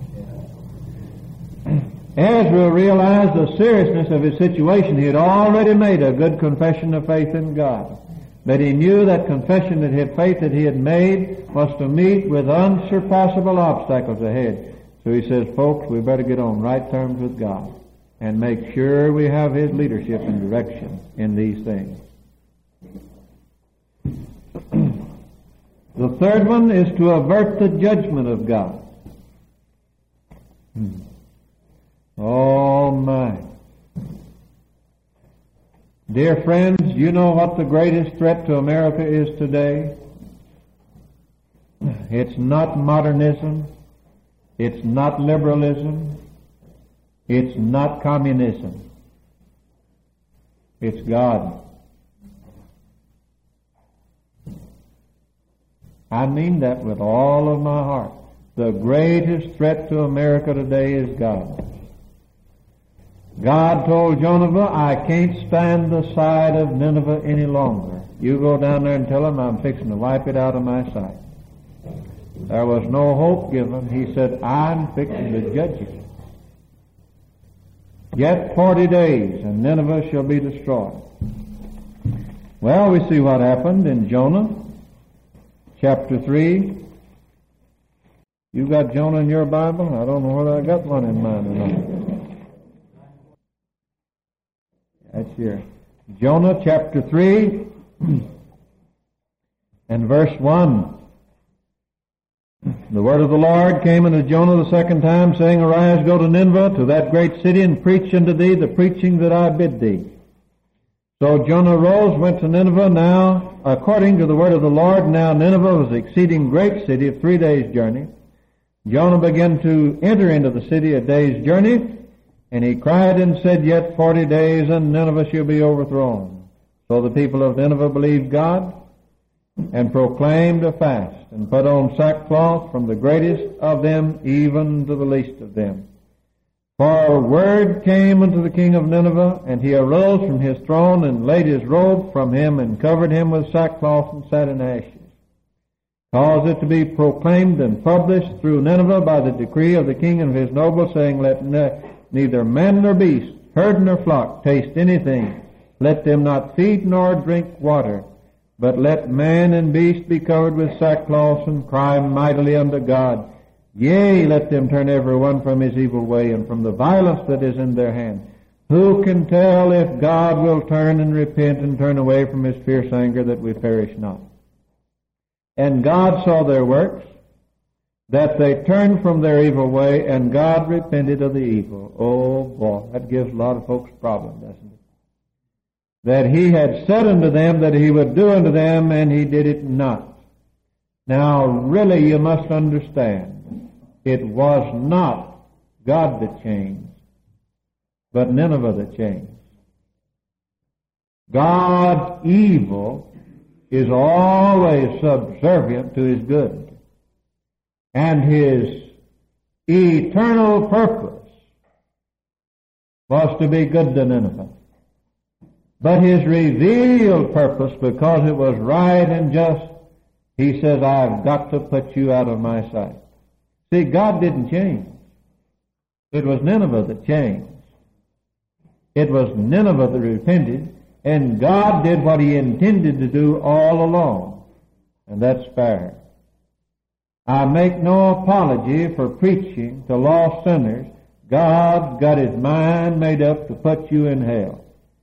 Ezra realized the seriousness of his situation. He had already made a good confession of faith in God. But he knew that confession of faith that he had made was to meet with unsurpassable obstacles ahead. So he says, folks, we better get on right terms with God and make sure we have his leadership and direction in these things. The third one is to avert the judgment of God. Oh my. Dear friends, you know what the greatest threat to America is today? It's not modernism. It's not liberalism. It's not communism. It's God. I mean that with all of my heart. The greatest threat to America today is God. God told Jonah, I can't stand the sight of Nineveh any longer. You go down there and tell him I'm fixing to wipe it out of my sight. There was no hope given. He said, I'm fixing to judge it. Yet 40 days, and Nineveh shall be destroyed. Well, we see what happened in Jonah, chapter 3. You got Jonah in your Bible? I don't know whether I got one in mine or not. That's here. Jonah, chapter 3, and verse 1. The word of the Lord came unto Jonah the second time, saying, Arise, go to Nineveh, to that great city, and preach unto thee the preaching that I bid thee. So Jonah arose, went to Nineveh. Now, according to the word of the Lord, now Nineveh was an exceeding great city of 3 days' journey. Jonah began to enter into the city a day's journey, and he cried and said, Yet 40 days, and Nineveh shall be overthrown. So the people of Nineveh believed God, and proclaimed a fast, and put on sackcloth from the greatest of them even to the least of them. For word came unto the king of Nineveh, and he arose from his throne, and laid his robe from him, and covered him with sackcloth, and sat in ashes. Caused it to be proclaimed and published through Nineveh by the decree of the king and his nobles, saying, Let neither man nor beast, herd nor flock, taste anything. Let them not feed nor drink water. But let man and beast be covered with sackcloth, and cry mightily unto God. Yea, let them turn every one from his evil way, and from the violence that is in their hand. Who can tell if God will turn and repent, and turn away from his fierce anger, that we perish not? And God saw their works, that they turned from their evil way, and God repented of the evil. Oh boy, that gives a lot of folks problems, doesn't it? That he had said unto them that he would do unto them, and he did it not. Now, really, you must understand, it was not God that changed, but Nineveh that changed. God's evil is always subservient to his good, and his eternal purpose was to be good to Nineveh. But his revealed purpose, because it was right and just, he says, I've got to put you out of my sight. See, God didn't change. It was Nineveh that changed. It was Nineveh that repented, and God did what he intended to do all along. And that's fair. I make no apology for preaching to lost sinners. God's got his mind made up to put you in hell.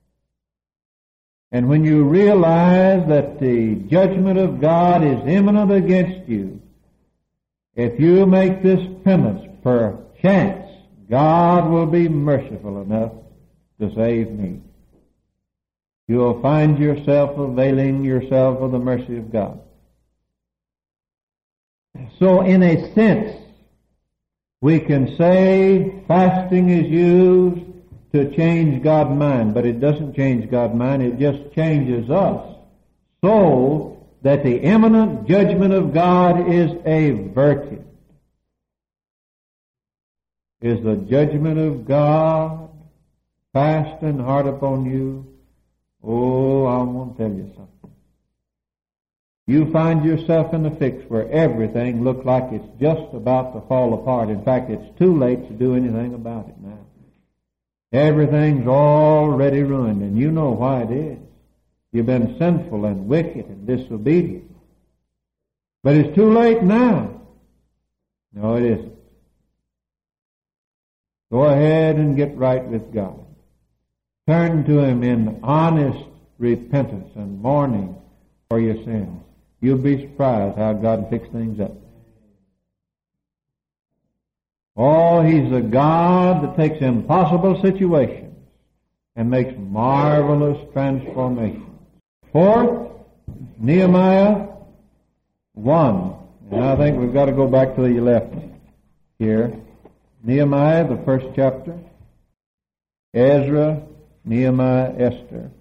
And when you realize that the judgment of God is imminent against you, if you make this penance, perchance God will be merciful enough to save me. You will find yourself availing yourself of the mercy of God. So in a sense, we can say fasting is used to change God's mind, but it doesn't change God's mind, it just changes us so that the imminent judgment of God is averted. Is the judgment of God fast and hard upon you? Oh, I want to tell you something. You find yourself in a fix where everything looks like it's just about to fall apart. In fact, it's too late to do anything about it now. Everything's already ruined, and you know why it is. You've been sinful and wicked and disobedient. But it's too late now. No, it isn't. Go ahead and get right with God. Turn to him in honest repentance and mourning for your sins. You'll be surprised how God fixes things up. Oh, He's a God that takes impossible situations and makes marvelous transformations. Fourth, Nehemiah 1. And I think we've got to go back to the left here. Nehemiah, the first chapter. Ezra, Nehemiah, Esther.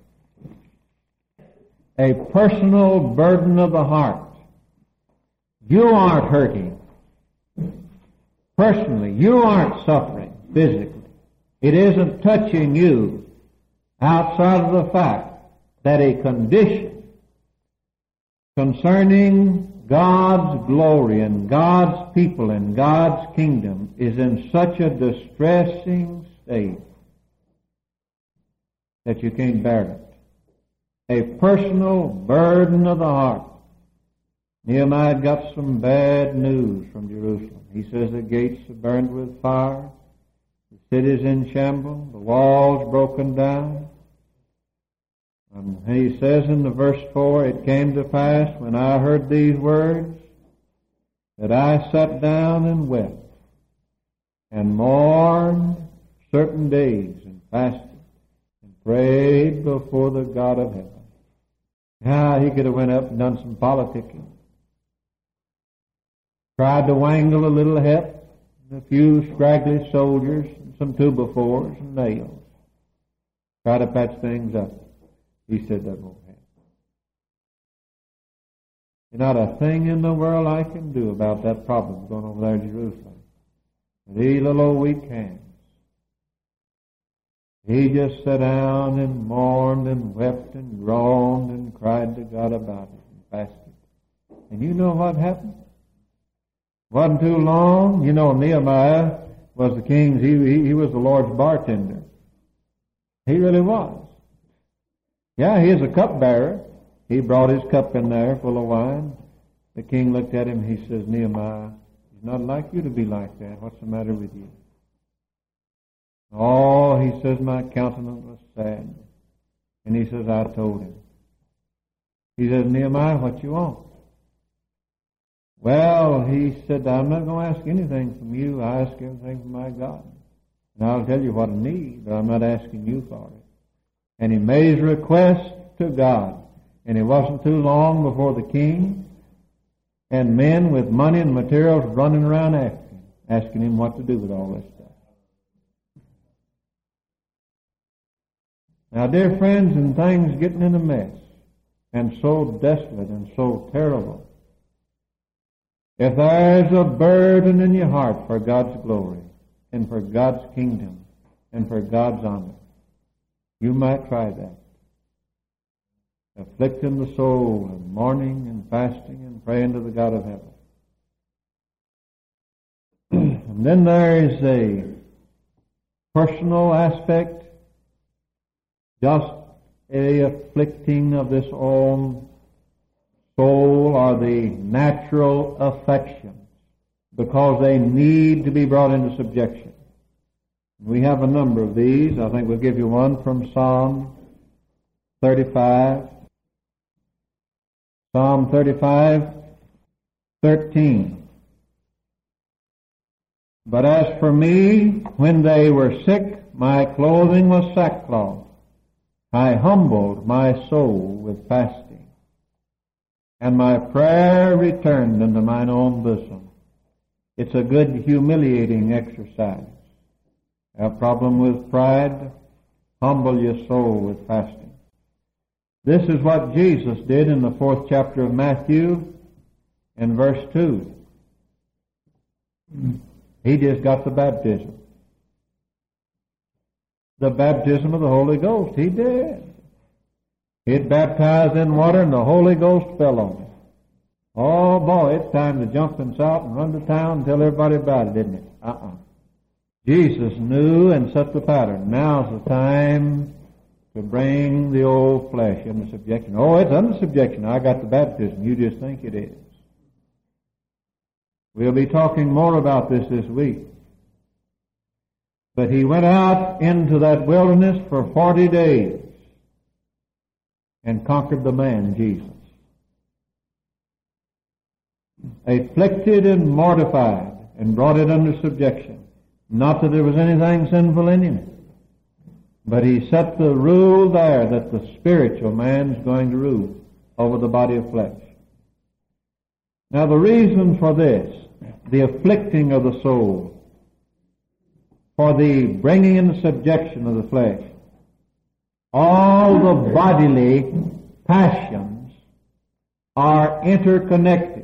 A personal burden of the heart. You aren't hurting. Personally, you aren't suffering physically. It isn't touching you outside of the fact that a condition concerning God's glory and God's people and God's kingdom is in such a distressing state that you can't bear it. A personal burden of the heart. Nehemiah got some bad news from Jerusalem. He says the gates are burned with fire, the city's in shambles, the walls broken down. And he says in the verse 4, it came to pass when I heard these words that I sat down and wept and mourned certain days and fasted and prayed before the God of heaven. He could have went up and done some politicking. Tried to wangle a little help, a few scraggly soldiers, and some 2x4s and nails. Try to patch things up. He said that won't happen. There's not a thing in the world I can do about that problem going over there in Jerusalem. These little old weak hands. He just sat down and mourned and wept and groaned and cried to God about it and fasted. And you know what happened? Wasn't too long. You know, Nehemiah was the king's, he was the Lord's bartender. He really was. Yeah, he is a cupbearer. He brought his cup in there full of wine. The king looked at him. He says, Nehemiah, it's not like you to be like that. What's the matter with you? Oh, he says, my countenance was sad. And he says, I told him. He says, Nehemiah, what you want? Well, he said, I'm not going to ask anything from you. I ask everything from my God. And I'll tell you what I need, but I'm not asking you for it. And he made his request to God. And it wasn't too long before the king and men with money and materials running around after him, asking him what to do with all this stuff. Now, dear friends, and things getting in a mess, and so desolate and so terrible, if there's a burden in your heart for God's glory and for God's kingdom and for God's honor, you might try that. Afflicting the soul and mourning and fasting and praying to the God of heaven. And then there is a personal aspect, just a afflicting of this own soul or the natural affections, because they need to be brought into subjection. We have a number of these. I think we'll give you one from Psalm 35. Psalm 35:13. But as for me, when they were sick, my clothing was sackcloth. I humbled my soul with fasting, and my prayer returned unto mine own bosom. It's a good humiliating exercise. A problem with pride, humble your soul with fasting. This is what Jesus did in the 4th chapter of Matthew in verse 2. He just got the baptism. The baptism of the Holy Ghost. He did. He'd baptized in water and the Holy Ghost fell on him. Oh boy, it's time to jump and shout and run to town and tell everybody about it, isn't it? Jesus knew and set the pattern. Now's the time to bring the old flesh into subjection. Oh, it's under subjection. I got the baptism. You just think it is. We'll be talking more about this week. But he went out into that wilderness for 40 days and conquered the man, Jesus. afflicted and mortified, and brought it under subjection. Not that there was anything sinful in him, but he set the rule there that the spiritual man is going to rule over the body of flesh. Now the reason for this, the afflicting of the soul, for the bringing into subjection of the flesh, all the bodily passions are interconnected.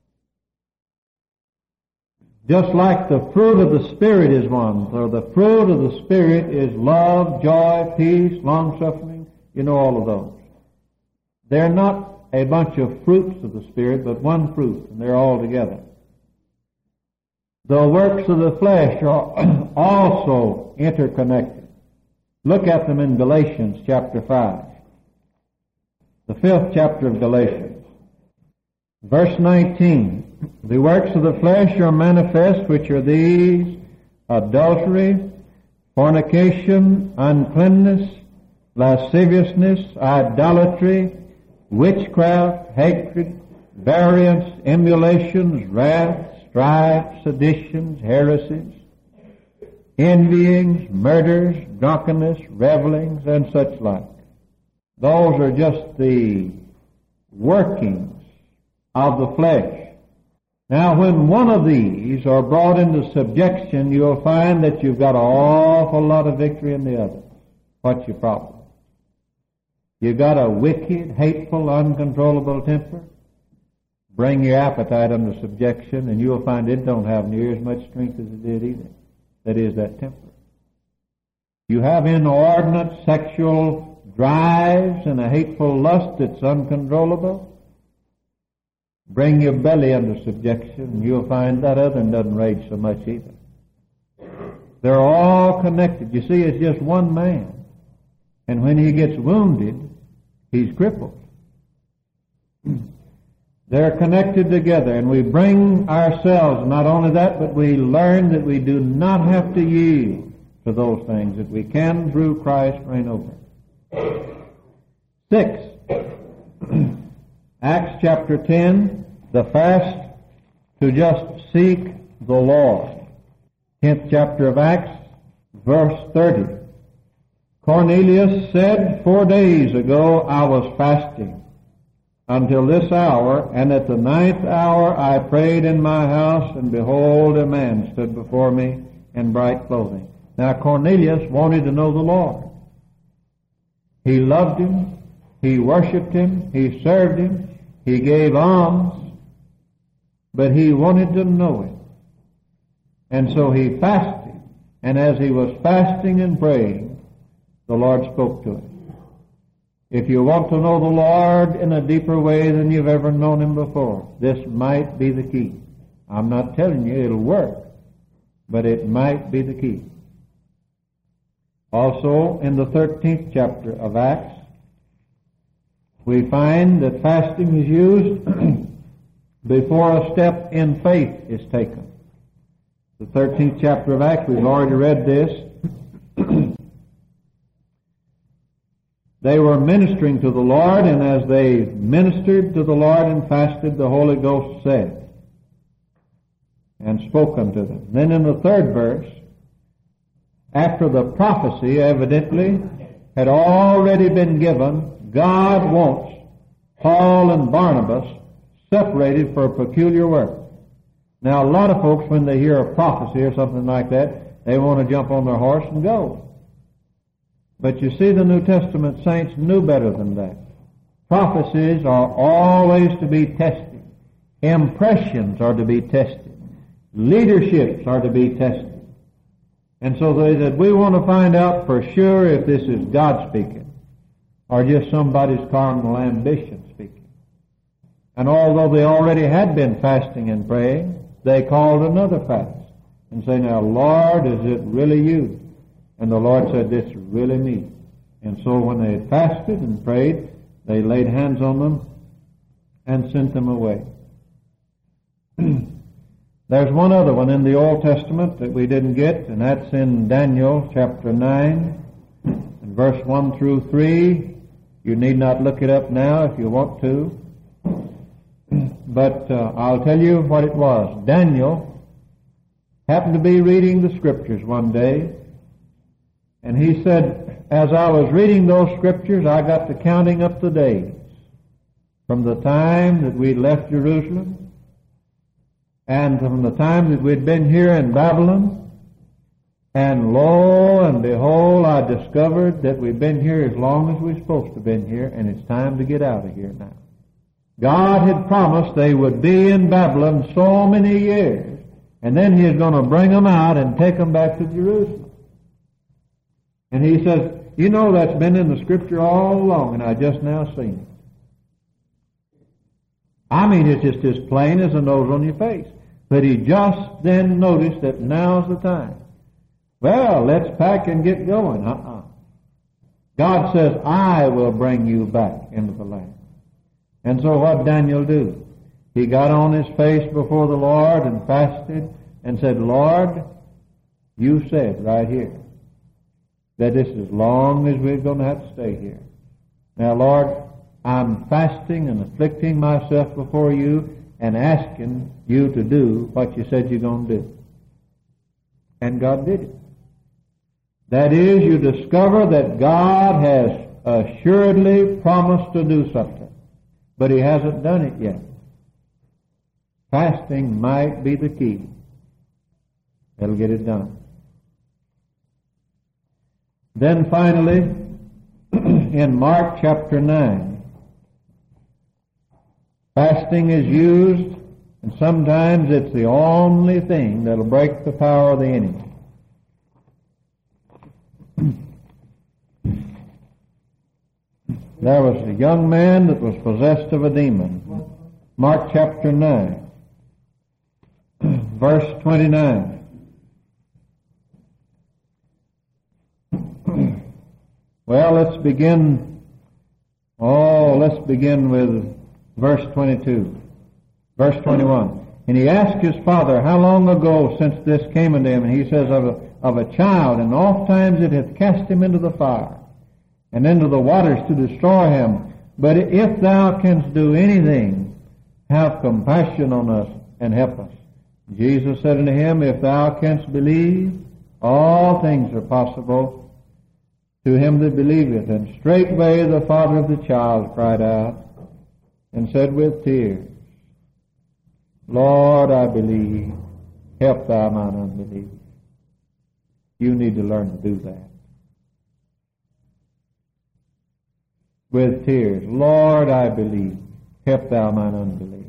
Just like the fruit of the Spirit is one. So the fruit of the Spirit is love, joy, peace, long-suffering. You know all of those. They're not a bunch of fruits of the Spirit, but one fruit, and they're all together. The works of the flesh are also interconnected. Look at them in Galatians chapter 5. The 5th chapter of Galatians. Verse 19. The works of the flesh are manifest, which are these: adultery, fornication, uncleanness, lasciviousness, idolatry, witchcraft, hatred, variance, emulations, wrath, strife, seditions, heresies, envyings, murders, drunkenness, revelings, and such like. Those are just the workings of the flesh. Now, when one of these are brought into subjection, you'll find that you've got an awful lot of victory in the other. What's your problem? You've got a wicked, hateful, uncontrollable temper. Bring your appetite under subjection, and you'll find it don't have near as much strength as it did either. That is, that temper. You have inordinate sexual drives and a hateful lust that's uncontrollable. Bring your belly under subjection, and you'll find that other one doesn't rage so much either. They're all connected. You see, it's just one man. And when he gets wounded, he's crippled. They're connected together, and we bring ourselves, not only that, but we learn that we do not have to yield to those things, that we can, through Christ, reign over. 6. Acts chapter 10, the fast to just seek the Lord. 10th chapter of Acts, verse 30. Cornelius said, 4 days ago I was fasting until this hour, and at the 9th hour I prayed in my house, and behold, a man stood before me in bright clothing. Now Cornelius wanted to know the Lord. He loved him. He worshipped him. He served him. He gave alms. But he wanted to know him. And so he fasted. And as he was fasting and praying, the Lord spoke to him. If you want to know the Lord in a deeper way than you've ever known him before, this might be the key. I'm not telling you it'll work, but it might be the key. Also, in the 13th chapter of Acts, we find that fasting is used before a step in faith is taken. The 13th chapter of Acts, we've already read this. They were ministering to the Lord, and as they ministered to the Lord and fasted, the Holy Ghost said and spoke unto them. Then in the 3rd verse, after the prophecy evidently had already been given, God wants Paul and Barnabas separated for a peculiar work. Now, a lot of folks, when they hear a prophecy or something like that, they want to jump on their horse and go. But you see, the New Testament saints knew better than that. Prophecies are always to be tested. Impressions are to be tested. Leaderships are to be tested. And so they said, we want to find out for sure if this is God speaking or just somebody's carnal ambition speaking. And although they already had been fasting and praying, they called another fast and say, now, Lord, is it really you? And the Lord said, this is really me. And so when they had fasted and prayed, they laid hands on them and sent them away. There's one other one in the Old Testament that we didn't get, and that's in Daniel chapter 9, and verse 1 through 3. You need not look it up now if you want to. But I'll tell you what it was. Daniel happened to be reading the Scriptures one day, and he said, as I was reading those Scriptures, I got to counting up the days from the time that we left Jerusalem and from the time that we'd been here in Babylon. And lo and behold, I discovered that we've been here as long as we're supposed to have been here, and it's time to get out of here now. God had promised they would be in Babylon so many years, and then He is going to bring them out and take them back to Jerusalem. And he says, you know, that's been in the Scripture all along, and I just now seen it. I mean, it's just as plain as a nose on your face. But he just then noticed that now's the time. Well, let's pack and get going. God says, I will bring you back into the land. And so what did Daniel do? He got on his face before the Lord and fasted and said, Lord, you said right here that this is as long as we're going to have to stay here. Now, Lord, I'm fasting and afflicting myself before you and asking you to do what you said you're going to do. And God did it. That is, you discover that God has assuredly promised to do something, but He hasn't done it yet. Fasting might be the key. It'll get it done. Then finally, in Mark chapter 9, fasting is used, and sometimes it's the only thing that'll break the power of the enemy. There was a young man that was possessed of a demon. Mark chapter 9, verse 29. Well, let's begin with verse 22. Verse 21. And he asked his father, how long ago since this came unto him? And he says, of a child, and oft times it hath cast him into the fire, and into the waters to destroy him. But if thou canst do anything, have compassion on us, and help us. Jesus said unto him, if thou canst believe, all things are possible to him that believeth. And straightway the father of the child cried out, and said with tears, Lord, I believe, help thou mine unbelief. You need to learn to do that. With tears, Lord, I believe, help thou mine unbelief.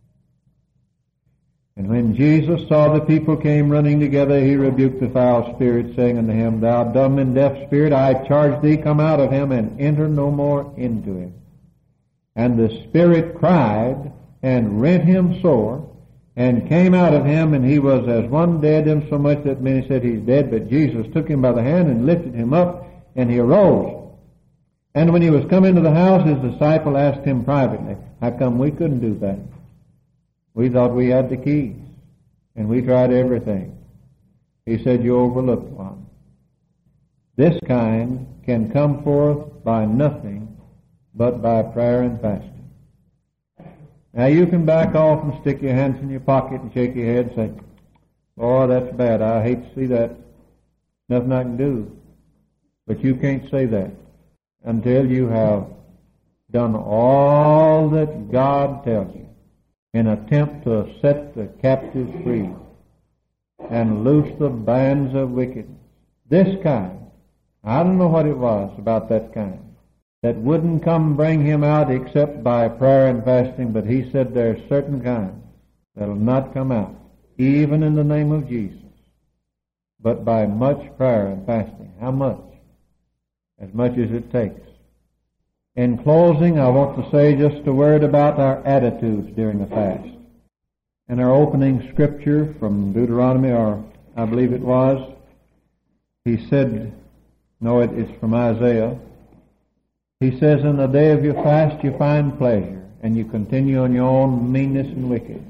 And when Jesus saw the people came running together, He rebuked the foul spirit, saying unto him, Thou dumb and deaf spirit, I charge thee, come out of him, and enter no more into him. And the spirit cried, and rent him sore, and came out of him, and he was as one dead, insomuch that many said, He's dead. But Jesus took him by the hand, and lifted him up, and he arose. And when he was come into the house, his disciple asked him privately, How come we couldn't do that? We thought we had the keys, and we tried everything. He said, You overlooked one. This kind can come forth by nothing but by prayer and fasting. Now you can back off and stick your hands in your pocket and shake your head and say, Oh, that's bad. I hate to see that. Nothing I can do. But you can't say that until you have done all that God tells you in attempt to set the captives free and loose the bands of wickedness. This kind, I don't know what it was about that kind, that wouldn't come bring him out except by prayer and fasting, but he said there are certain kinds that'll not come out, even in the name of Jesus, but by much prayer and fasting. How much? As much as it takes. In closing, I want to say just a word about our attitudes during the fast. In our opening scripture from Deuteronomy, or I believe it was, he said, no, it's from Isaiah. He says, in the day of your fast you find pleasure, and you continue on your own meanness and wickedness.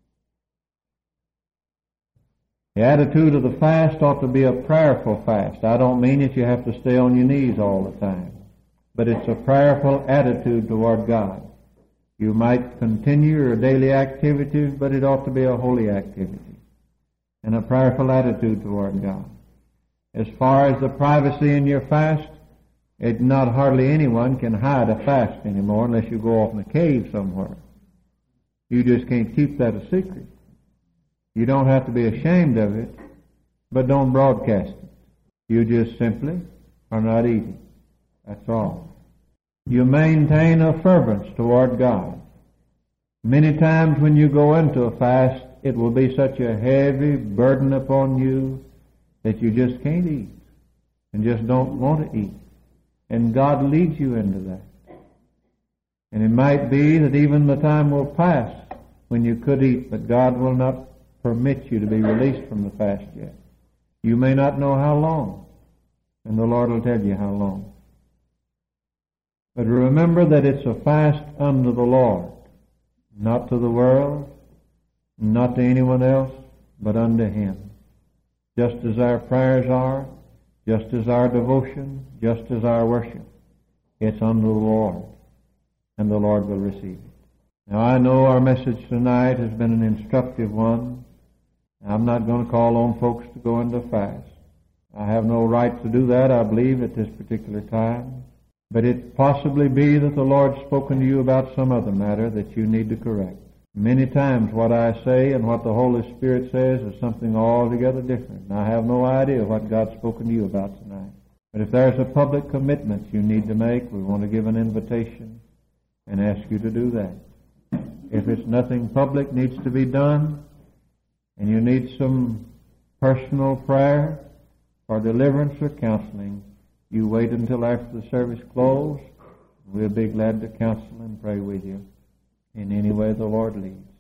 The attitude of the fast ought to be a prayerful fast. I don't mean that you have to stay on your knees all the time, but it's a prayerful attitude toward God. You might continue your daily activities, but it ought to be a holy activity and a prayerful attitude toward God. As far as the privacy in your fast, not hardly anyone can hide a fast anymore unless you go off in a cave somewhere. You just can't keep that a secret. You don't have to be ashamed of it, but don't broadcast it. You just simply are not eating. That's all. You maintain a fervence toward God. Many times when you go into a fast, it will be such a heavy burden upon you that you just can't eat and just don't want to eat. And God leads you into that. And it might be that even the time will pass when you could eat, but God will not permit you to be released from the fast yet. You may not know how long, and the Lord will tell you how long. But remember that it's a fast unto the Lord, not to the world, not to anyone else, but unto Him. Just as our prayers are, just as our devotion, just as our worship, it's unto the Lord, and the Lord will receive it. Now I know our message tonight has been an instructive one. I'm not going to call on folks to go into fast. I have no right to do that, I believe, at this particular time. But it possibly be that the Lord's spoken to you about some other matter that you need to correct. Many times what I say and what the Holy Spirit says is something altogether different. And I have no idea what God's spoken to you about tonight. But if there's a public commitment you need to make, we want to give an invitation and ask you to do that. If it's nothing public needs to be done, and you need some personal prayer for deliverance or counseling, you wait until after the service closes. We'll be glad to counsel and pray with you in any way the Lord leads.